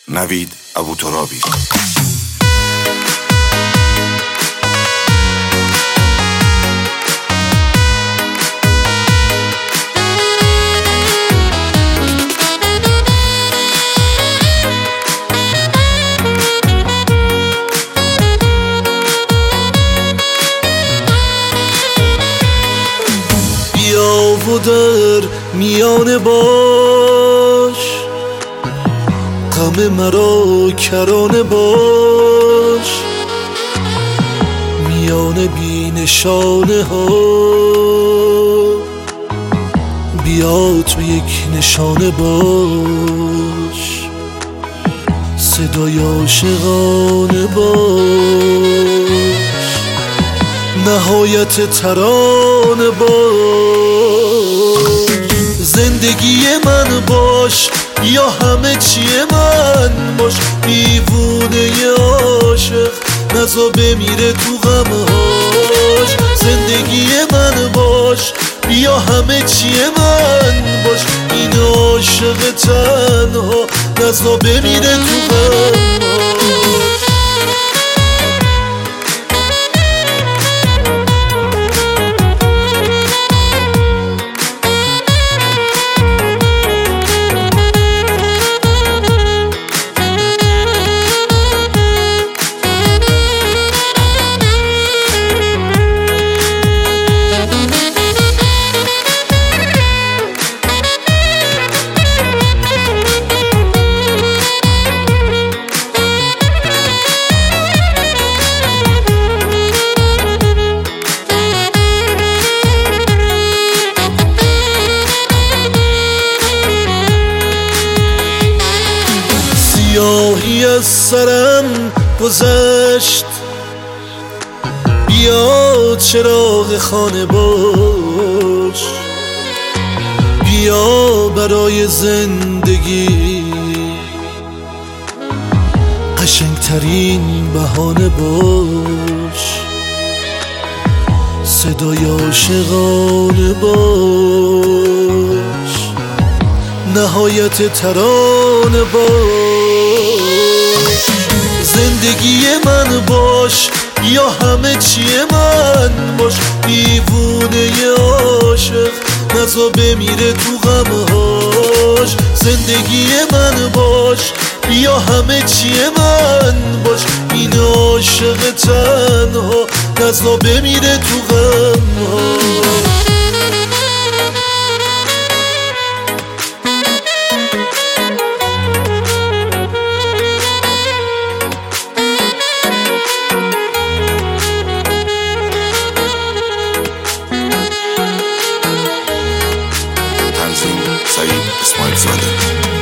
نوید ابوترابی. بیا و در میانه باش، غم مرا کرانه باش، میان بی نشانه ها بیا تو یک نشانه باش، صدای عاشقانه باش، نهایت ترانه باش، زندگی من باش یا همه چی من باش، دیوونه عاشق نزا بمیره تو غمهاش، زندگی من باش یا همه چی من باش، این عاشق تنها نزا بمیره تو غمهاش. سیاهی از سرم گذشت، بیا چراغ خانه باش، بیا برای زندگی قشنگترین بهانه باش، صدای عاشقانه باش، نهایت ترانه باش، زندگی من باش یا همه چی من باش، دیوونه عاشق نزا بمیره تو غمهاش، زندگی من باش یا همه چی من باش، این عاشق تنها نزا بمیره تو غمهاش. تنظیم سعید اسماعیل زاده.